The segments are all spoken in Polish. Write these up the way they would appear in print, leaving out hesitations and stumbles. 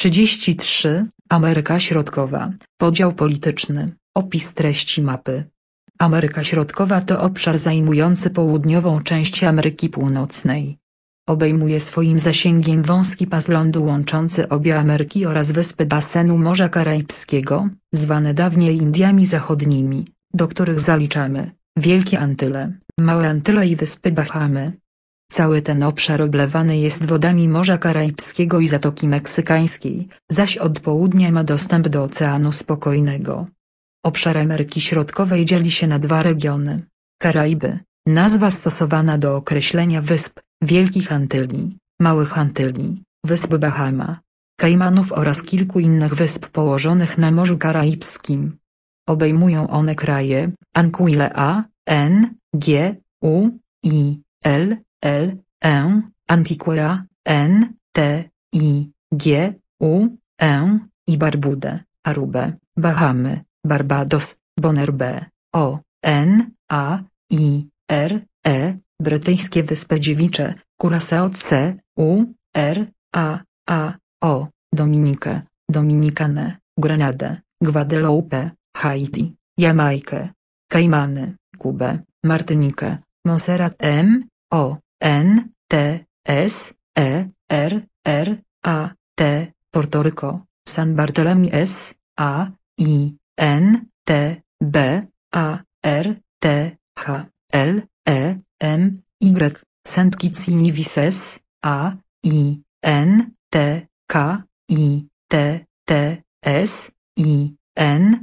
33. Ameryka Środkowa. Podział polityczny. Opis treści mapy. Ameryka Środkowa to obszar zajmujący południową część Ameryki Północnej. Obejmuje swoim zasięgiem wąski pas lądu łączący obie Ameryki oraz wyspy basenu Morza Karaibskiego, zwane dawniej Indiami Zachodnimi, do których zaliczamy Wielkie Antyle, Małe Antyle i wyspy Bahamy. Cały ten obszar oblewany jest wodami Morza Karaibskiego i Zatoki Meksykańskiej, zaś od południa ma dostęp do Oceanu Spokojnego. Obszar Ameryki Środkowej dzieli się na dwa regiony. Karaiby, nazwa stosowana do określenia wysp, Wielkich Antyli, Małych Antyli, wysp Bahama, Kajmanów oraz kilku innych wysp położonych na Morzu Karaibskim. Obejmują one kraje Anguille A, N, G, U, I, L, Antigua, N, T, I, G, U, i Barbudę, Arubę, Bahamy, Barbados, Bonaire, O, N, A, I, R, Brytyjskie Wyspy Dziewicze, Curaçao C, U, R, A, O, Dominikę, Dominikanę, Grenadę, Guadeloupe, Haiti, Jamajkę, Kajmany, Kubę, Martynikę, Montserrat M, O, N, T, S, A, T, Porto-Rico, San Bartolomé S, A, I, N, T, B, A, R, T, H, L, M, Y, Saint Kitts i Nevis S, A, I, N, T, K, I, T, S, I, N,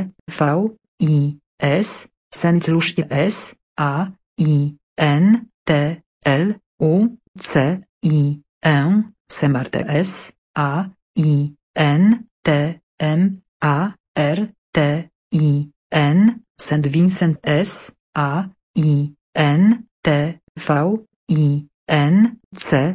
V, I, S, Saint Lucia S, A, I, N, T, L, U, C, I, Saint Martin S, A, I, N, T, M, A, R, T, I, N, Saint Vincent S, A, I, N, T, V, I, N, C,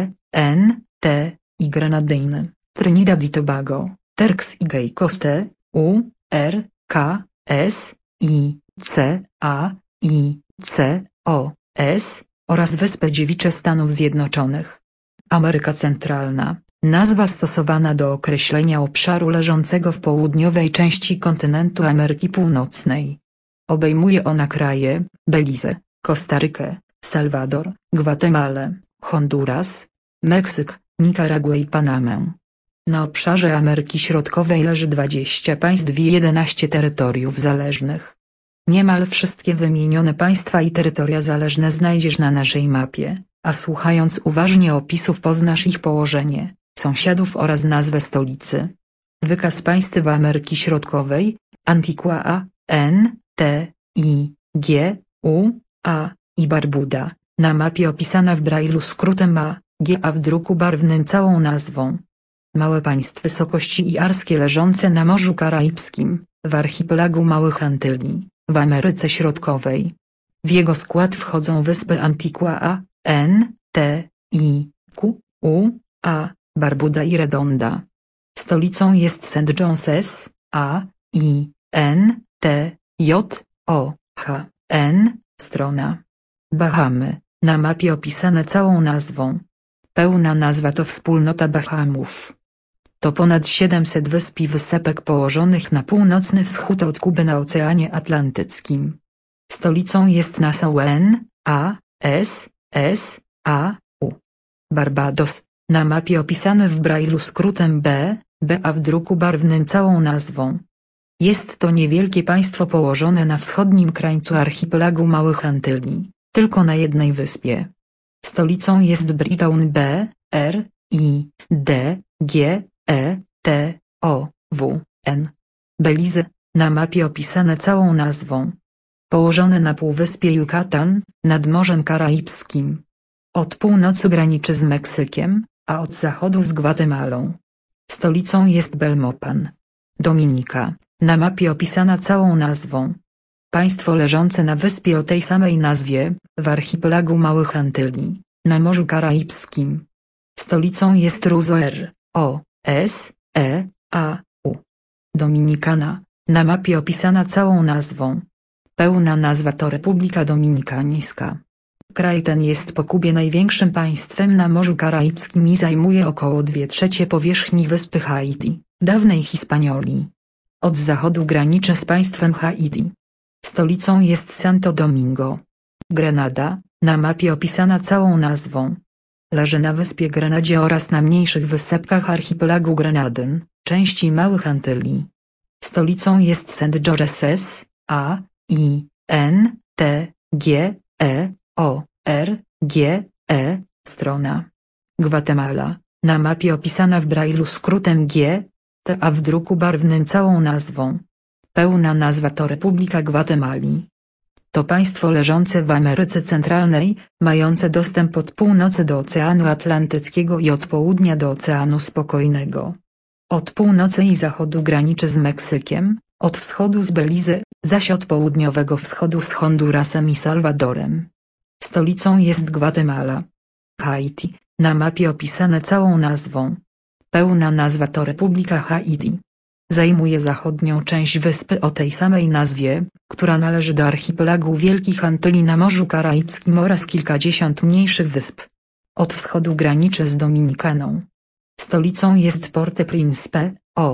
N, T, i Grenadine, Trinidad i Tobago, Turks i Caicos, U, R, K, S, I, C, A, I, C, O, S, oraz Wyspy Dziewicze Stanów Zjednoczonych. Ameryka Centralna, nazwa stosowana do określenia obszaru leżącego w południowej części kontynentu Ameryki Północnej. Obejmuje ona kraje Belize, Kostarykę, Salwador, Gwatemalę, Honduras, Meksyk, Nikaragua i Panamę. Na obszarze Ameryki Środkowej leży 20 państw i 11 terytoriów zależnych. Niemal wszystkie wymienione państwa i terytoria zależne znajdziesz na naszej mapie, a słuchając uważnie opisów poznasz ich położenie, sąsiadów oraz nazwę stolicy. Wykaz państw Ameryki Środkowej, Antigua A, N, T, I, G, U, A, i Barbuda, na mapie opisana w Braille'u skrótem A, G, a w druku barwnym całą nazwą. Małe państwa wysokości iarskie leżące na Morzu Karaibskim, w archipelagu Małych Antyli, w Ameryce Środkowej. W jego skład wchodzą wyspy Antigua A, N, T, I, Q, U, A, Barbuda i Redonda. Stolicą jest St. John's S, A, I, N, T, J, O, H, N, strona. Bahamy, na mapie opisane całą nazwą. Pełna nazwa to Wspólnota Bahamów. To ponad 700 wysp i wysepek położonych na północny wschód od Kuby na Oceanie Atlantyckim. Stolicą jest Nassau N, A, S, A, U. Barbados, na mapie opisany w Braille'u skrótem B, a w druku barwnym całą nazwą. Jest to niewielkie państwo położone na wschodnim krańcu archipelagu Małych Antyli, tylko na jednej wyspie. Stolicą jest Bridgetown B, R, I, D, G, T, O, W, N. Belize, na mapie opisane całą nazwą. Położone na półwyspie Yucatan, nad Morzem Karaibskim. Od północy graniczy z Meksykiem, a od zachodu z Gwatemalą. Stolicą jest Belmopan. Dominika, na mapie opisana całą nazwą. Państwo leżące na wyspie o tej samej nazwie, w archipelagu Małych Antyli, na Morzu Karaibskim. Stolicą jest Roseau, O, S, A, U. Dominikana, na mapie opisana całą nazwą. Pełna nazwa to Republika Dominikańska. Kraj ten jest po Kubie największym państwem na Morzu Karaibskim i zajmuje około 2/3 powierzchni wyspy Haiti, dawnej Hispanioli. Od zachodu graniczy z państwem Haiti. Stolicą jest Santo Domingo. Grenada, na mapie opisana całą nazwą. Leży na wyspie Grenadzie oraz na mniejszych wysepkach archipelagu Grenadyn, części Małych Antyli. Stolicą jest St. George's Strona. Gwatemala, na mapie opisana w Braille'u skrótem G.T., a w druku barwnym całą nazwą. Pełna nazwa to Republika Gwatemali. To państwo leżące w Ameryce Centralnej, mające dostęp od północy do Oceanu Atlantyckiego i od południa do Oceanu Spokojnego. Od północy i zachodu graniczy z Meksykiem, od wschodu z Belize, zaś od południowego wschodu z Hondurasem i Salwadorem. Stolicą jest Gwatemala. Haiti, na mapie opisane całą nazwą. Pełna nazwa to Republika Haiti. Zajmuje zachodnią część wyspy o tej samej nazwie, która należy do archipelagu Wielkich Antyli na Morzu Karaibskim oraz kilkadziesiąt mniejszych wysp. Od wschodu graniczy z Dominikaną. Stolicą jest Port-au-Prince.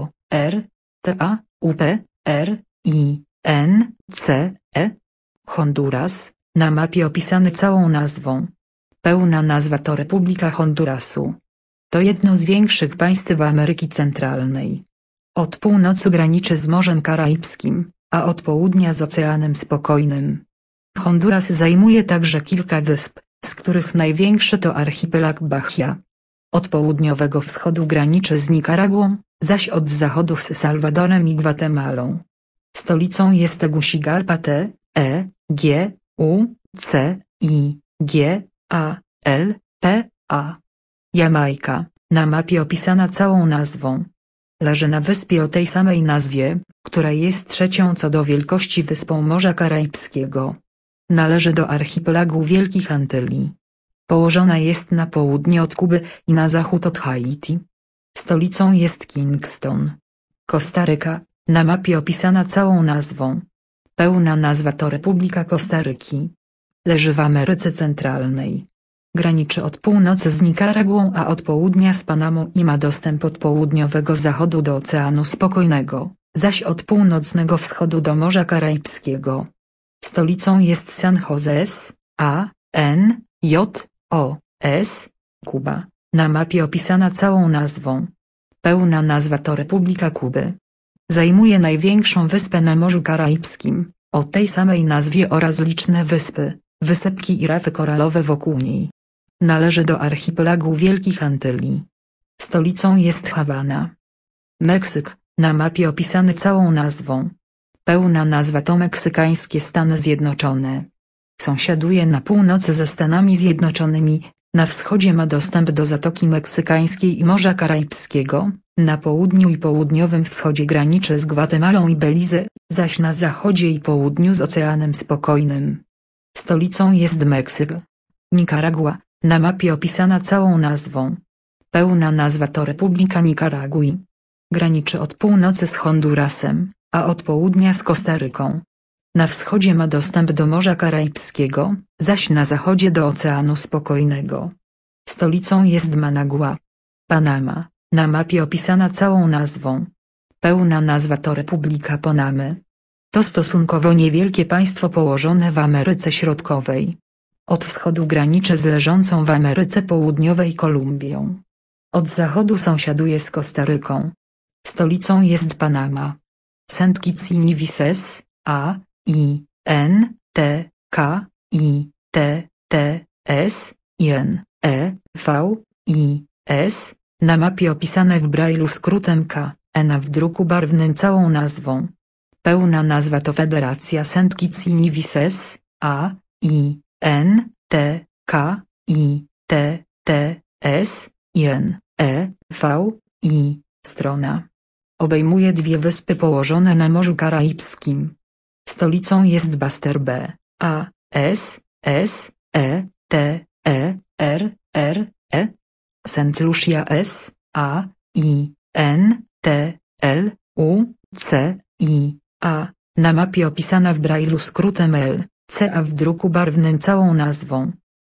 Honduras, na mapie opisany całą nazwą. Pełna nazwa to Republika Hondurasu. To jedno z większych państw Ameryki Centralnej. Od północy graniczy z Morzem Karaibskim, a od południa z Oceanem Spokojnym. Honduras zajmuje także kilka wysp, z których największy to archipelag Bahia. Od południowego wschodu graniczy z Nikaraguą, zaś od zachodu z Salwadorem i Gwatemalą. Stolicą jest Tegucigalpa. Jamajka, na mapie opisana całą nazwą. Leży na wyspie o tej samej nazwie, która jest trzecią co do wielkości wyspą Morza Karaibskiego. Należy do archipelagu Wielkich Antyli. Położona jest na południe od Kuby i na zachód od Haiti. Stolicą jest Kingston. Kostaryka, na mapie opisana całą nazwą. Pełna nazwa to Republika Kostaryki. Leży w Ameryce Centralnej. Graniczy od północy z Nikaraguą, a od południa z Panamą i ma dostęp od południowego zachodu do Oceanu Spokojnego, zaś od północnego wschodu do Morza Karaibskiego. Stolicą jest San José, Kuba, na mapie opisana całą nazwą. Pełna nazwa to Republika Kuby. Zajmuje największą wyspę na Morzu Karaibskim, o tej samej nazwie oraz liczne wyspy, wysepki i rafy koralowe wokół niej. Należy do archipelagu Wielkich Antyli. Stolicą jest Hawana. Meksyk, na mapie opisany całą nazwą. Pełna nazwa to Meksykańskie Stany Zjednoczone. Sąsiaduje na północy ze Stanami Zjednoczonymi, na wschodzie ma dostęp do Zatoki Meksykańskiej i Morza Karaibskiego, na południu i południowym wschodzie graniczy z Gwatemalą i Belize, zaś na zachodzie i południu z Oceanem Spokojnym. Stolicą jest Meksyk. Nikaragua, na mapie opisana całą nazwą. Pełna nazwa to Republika Nikaragui. Graniczy od północy z Hondurasem, a od południa z Kostaryką. Na wschodzie ma dostęp do Morza Karaibskiego, zaś na zachodzie do Oceanu Spokojnego. Stolicą jest Managua. Panama, na mapie opisana całą nazwą. Pełna nazwa to Republika Panamy. To stosunkowo niewielkie państwo położone w Ameryce Środkowej. Od wschodu graniczy z leżącą w Ameryce Południowej Kolumbią. Od zachodu sąsiaduje z Kostaryką. Stolicą jest Panama. St. Kitts i Nevis, na mapie opisane w Braille'u skrótem KN, a w druku barwnym całą nazwą. Pełna nazwa to Federacja St. Kitts i Nevis, Strona. Obejmuje dwie wyspy położone na Morzu Karaibskim. Stolicą jest Buster B. St. Lucia na mapie opisana w Braille'u skrótem LC, a w druku barwnym całą nazwą.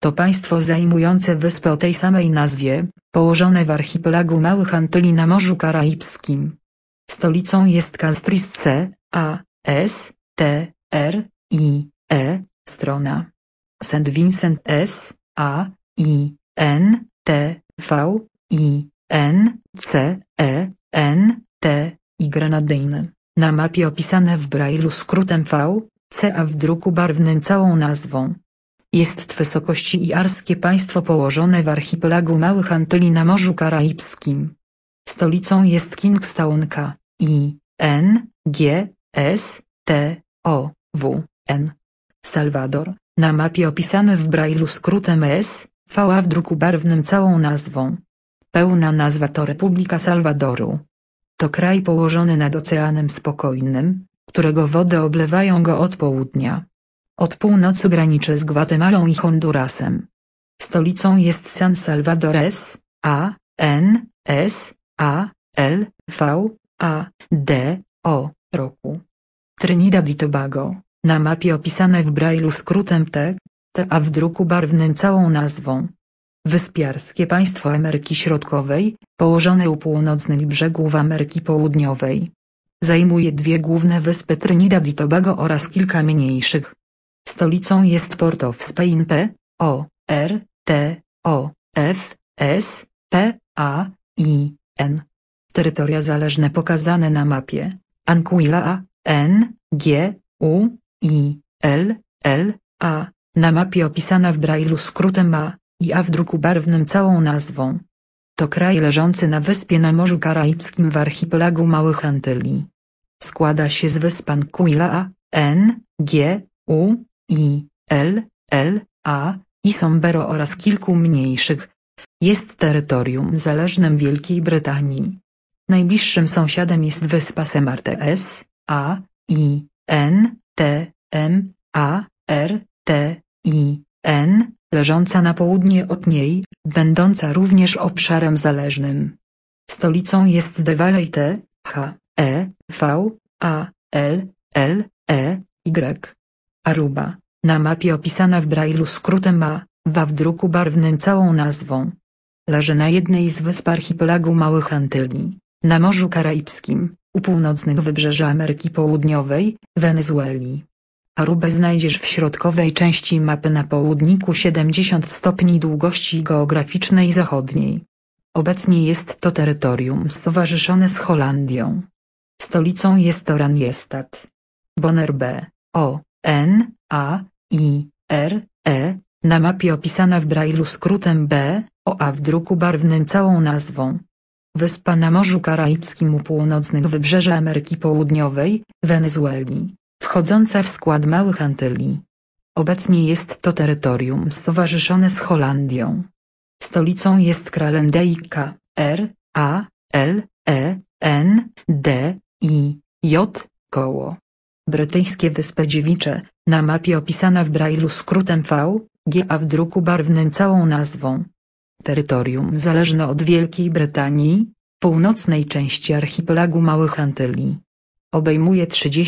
To państwo zajmujące wyspę o tej samej nazwie, położone w archipelagu Małych Antyli na Morzu Karaibskim. Stolicą jest Castries C. A. S. T. R. I. E. Strona. St. Vincent S. A. I. N. T. V. I. N. C. E. N. T. I. Grenadine. Na mapie opisane w Braille'u skrótem V. C. A w druku barwnym całą nazwą. Jest wysokości iarskie państwo położone w archipelagu Małych Antyli na Morzu Karaibskim. Stolicą jest Kingstown K. I. N. G. S. T. O. W. N. Salwador, na mapie opisane w Braille'u skrótem S. V. A w druku barwnym całą nazwą. Pełna nazwa to Republika Salwadoru. To kraj położony nad Oceanem Spokojnym, którego wody oblewają go od południa. Od północy graniczy z Gwatemalą i Hondurasem. Stolicą jest San Salvador S. A. N. S. A. L. V. A. D. O. Roku. Trinidad i Tobago, na mapie opisane w Braille'u skrótem T. T. A w druku barwnym całą nazwą. Wyspiarskie państwo Ameryki Środkowej, położone u północnych brzegów Ameryki Południowej. Zajmuje dwie główne wyspy Trinidad i Tobago oraz kilka mniejszych. Stolicą jest Port of Spain P. O. R. T. O. F. S. P. A. I. N. Terytoria zależne pokazane na mapie: Anguilla A. N. G. U. I. L. L. A. Na mapie opisana w Braille'u skrótem A. I A w druku barwnym całą nazwą. To kraj leżący na wyspie na Morzu Karaibskim w archipelagu Małych Antyli. Składa się z wysp Anguilla A. N. G. U. I. L. L. A. I Sombrero oraz kilku mniejszych. Jest terytorium zależnym Wielkiej Brytanii. Najbliższym sąsiadem jest wyspa Saint Martin S. A. I. N. T. M. A. R. T. I. N. Leżąca na południe od niej, będąca również obszarem zależnym. Stolicą jest The Valley T. H. E. V. A. L. L. E. Y. Aruba, na mapie opisana w Braille'u skrótem A. W druku barwnym całą nazwą. Leży na jednej z wysp archipelagu Małych Antyli, na Morzu Karaibskim, u północnych wybrzeża Ameryki Południowej, Wenezueli. Arubę znajdziesz w środkowej części mapy na południku 70 stopni długości geograficznej zachodniej. Obecnie jest to terytorium stowarzyszone z Holandią. Stolicą jest Oranjestad. Bonaire B. O. N. A. I. R. E. Na mapie opisana w Braille'u skrótem B. O. A w druku barwnym całą nazwą. Wyspa na Morzu Karaibskim u północnych wybrzeża Ameryki Południowej, Wenezueli, wchodząca w skład Małych Antyli. Obecnie jest to terytorium stowarzyszone z Holandią. Stolicą jest Kralendijk K. R. A. L. E. N. D. I. J. Koło. Brytyjskie Wyspy Dziewicze, na mapie opisana w Braille'u skrótem V. G. A w druku barwnym całą nazwą. Terytorium zależne od Wielkiej Brytanii, północnej części archipelagu Małych Antyli. Obejmuje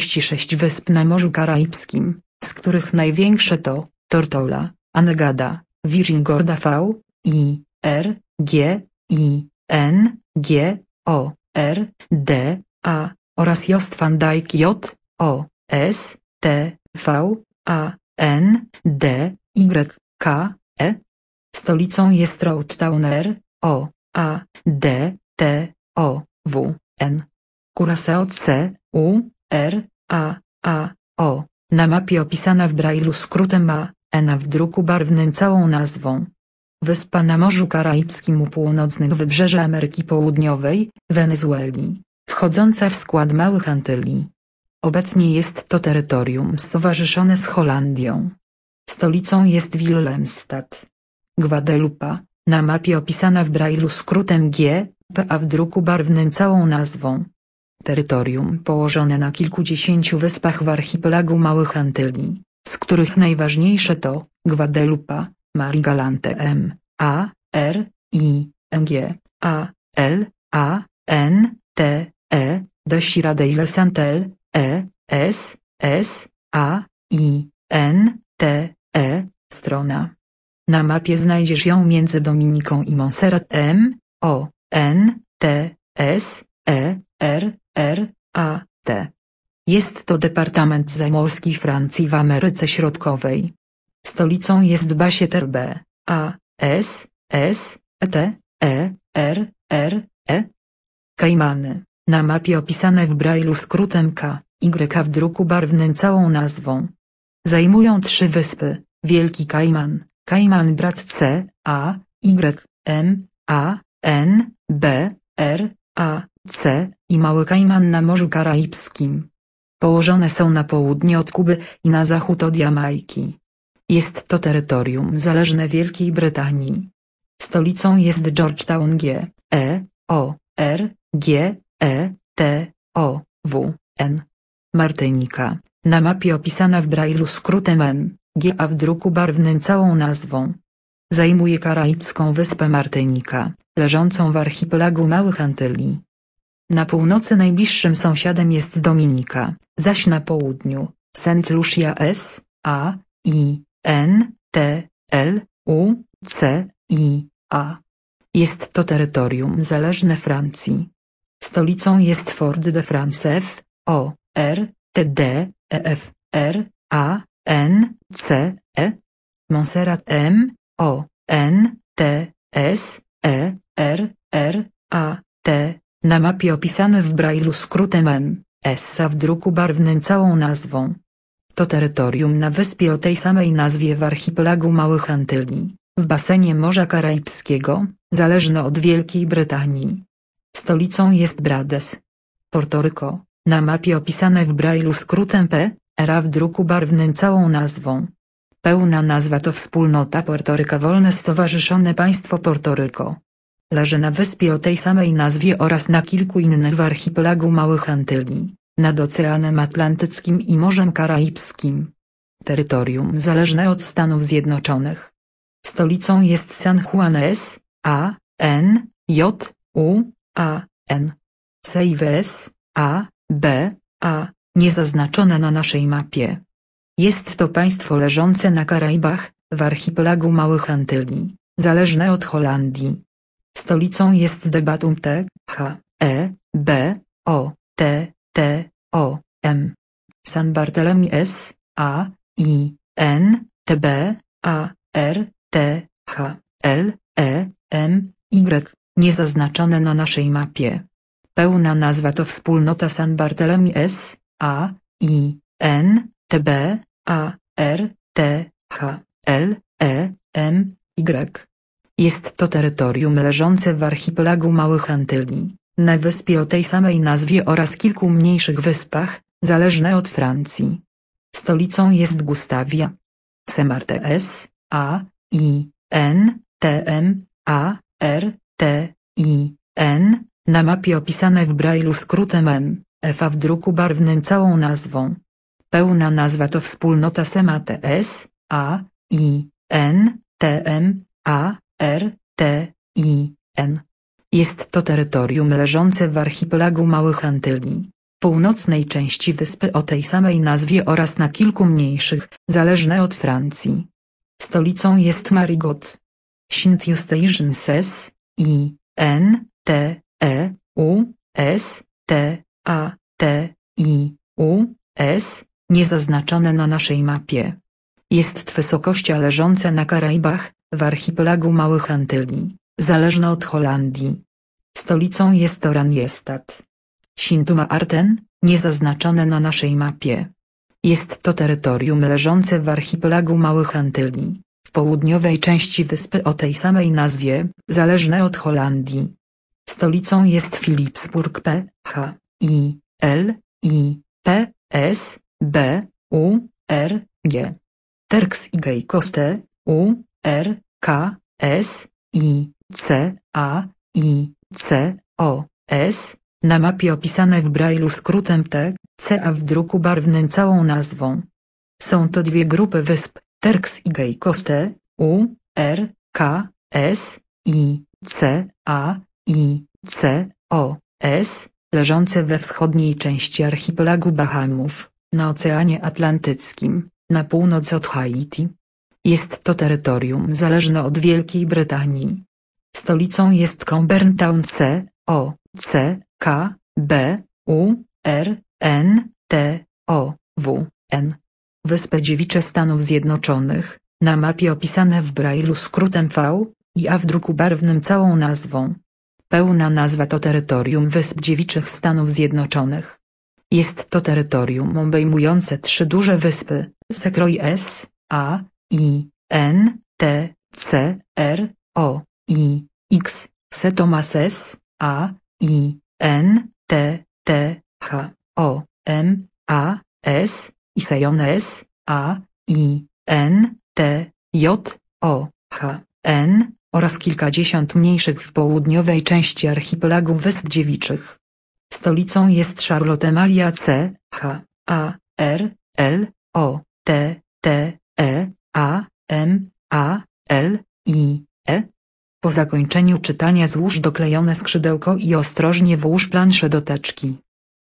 36 wysp na Morzu Karaibskim, z których największe to Tortola, Anegada, Virgin Gorda V. I. R. G. I. N. G. O. R. D. A. oraz Jost van Dyke J. O. S. T. V. A. N. D. Y. K. E. Stolicą jest Roadtown R. O. A. D. T. O. W. N. Curaçao C. U. R. A. A. O. Na mapie opisana w Braille'u skrótem A. N. W druku barwnym całą nazwą. Wyspa na Morzu Karaibskim u północnych wybrzeża Ameryki Południowej, Wenezueli, wchodząca w skład Małych Antyli. Obecnie jest to terytorium stowarzyszone z Holandią. Stolicą jest Willemstad. Guadalupe, na mapie opisana w Braille'u skrótem G. P. A w druku barwnym całą nazwą. Terytorium położone na kilkudziesięciu wyspach w archipelagu Małych Antyli, z których najważniejsze to Guadalupe, Marie Galante M. A. R. I. N. G. A. L. A. N. T. E. de Sierra de la Santel, E. S. S. A. I. N. T. E. Strona. Na mapie znajdziesz ją między Dominiką i Montserrat. M, O, N, T, S, E, R, A, T. Jest to departament zamorski Francji w Ameryce Środkowej. Stolicą jest Basseterre B, A, S, T, E. Kajmany, na mapie opisane w Braille'u skrótem K, Y w druku barwnym całą nazwą. Zajmują 3 wyspy: Wielki Kajman, Kajman Brat C, A, Y, M, A, N, B, R, A, C i Mały Kajman na Morzu Karaibskim. Położone są na południe od Kuby i na zachód od Jamajki. Jest to terytorium zależne Wielkiej Brytanii. Stolicą jest Georgetown G, E, O, R, G, E, T, O, W, N. Martynika, na mapie opisana w Braille'u skrótem M, G a w druku barwnym całą nazwą. Zajmuje karaibską wyspę Martynika, leżącą w archipelagu Małych Antyli. Na północy najbliższym sąsiadem jest Dominika, zaś na południu Saint Lucia S, A, I, N, T, L, U, C, I, A. Jest to terytorium zależne Francji. Stolicą jest Fort-de-France F, O, R, T, D, E, F, R, A, N, C, E. Montserrat M, O, N, T, S, E, R, A, T, na mapie opisane w Braille'u skrótem M, S w druku barwnym całą nazwą. To terytorium na wyspie o tej samej nazwie w archipelagu Małych Antyli, w basenie Morza Karaibskiego, zależne od Wielkiej Brytanii. Stolicą jest Brades. Portoryko, na mapie opisane w Braille'u skrótem P, R w druku barwnym całą nazwą. Pełna nazwa to Wspólnota Portoryka Wolne Stowarzyszone Państwo Portoryko. Leży na wyspie o tej samej nazwie oraz na kilku innych w archipelagu Małych Antyli, nad Oceanem Atlantyckim i Morzem Karaibskim. Terytorium zależne od Stanów Zjednoczonych. Stolicą jest San Juan S, A, N, J, U, A, N. Seives, A, B, A, niezaznaczone na naszej mapie. Jest to państwo leżące na Karaibach, w archipelagu Małych Antyli, zależne od Holandii. Stolicą jest de Batoum-T, H, E, B, O, T, O, M. San Bartolomé S, A, I, N, T, B, A, R, T, H, L, E, M, Y, niezaznaczone na naszej mapie. Pełna nazwa to Wspólnota San Bartolomé S, A, I, N, T, B, A, R, T, H, L, E, M, Y. Jest to terytorium leżące w archipelagu Małych Antyli, na wyspie o tej samej nazwie oraz kilku mniejszych wyspach, zależne od Francji. Stolicą jest Gustavia. Saint-Martin S, A, I, N, T, M, A, R, T, I, N, na mapie opisane w Braille'u skrótem M, F w druku barwnym całą nazwą. Pełna nazwa to Wspólnota Saint-Martin S, A, I, N, T, M, A, R, T, I, N. Jest to terytorium leżące w archipelagu Małych Antyli, północnej części wyspy o tej samej nazwie oraz na kilku mniejszych, zależne od Francji. Stolicą jest Marigot. Saint Eustatius S, I, N, T, E, U, S, T, A, T, I, U, S, niezaznaczone na naszej mapie. Jest to wysokościa leżąca na Karaibach, w archipelagu Małych Antyli, zależna od Holandii. Stolicą jest Oranjestad. Sint-Maarten, niezaznaczone na naszej mapie. Jest to terytorium leżące w archipelagu Małych Antyli, w południowej części wyspy o tej samej nazwie, zależne od Holandii. Stolicą jest Philipsburg P, H, I, L, I, P, S, B, U, R, G. Turks i Caicos-T, U, R, K, S, I, C, A, I, C, O, S, na mapie opisane w Braille'u skrótem T, C a w druku barwnym całą nazwą. Są to dwie grupy wysp, Turks i Caicos-T, U, R, K, S, I, C, A, I, C, O, S, leżące we wschodniej części archipelagu Bahamów, na Oceanie Atlantyckim, na północ od Haiti. Jest to terytorium zależne od Wielkiej Brytanii. Stolicą jest Cockburn Town C, O, C, K, B, U, R, N, T, O, W, N. Wyspy Dziewicze Stanów Zjednoczonych, na mapie opisane w Braille'u skrótem V i A w druku barwnym całą nazwą. Pełna nazwa to Terytorium Wysp Dziewiczych Stanów Zjednoczonych. Jest to terytorium obejmujące 3 duże wyspy: Secroy S, A, I, N, T, C, R, O, I, X, St. Thomas S, A, I, N, T, T, H, O, M, A, S, i Sion S, A, I, N, T, J, O, H, N, oraz kilkadziesiąt mniejszych w południowej części archipelagu Wysp Dziewiczych. Stolicą jest Charlotte Amalia C, H, A, R, L, O, T, T, E, A, M, A, L, I, E. Po zakończeniu czytania złóż doklejone skrzydełko i ostrożnie włóż planszę do teczki.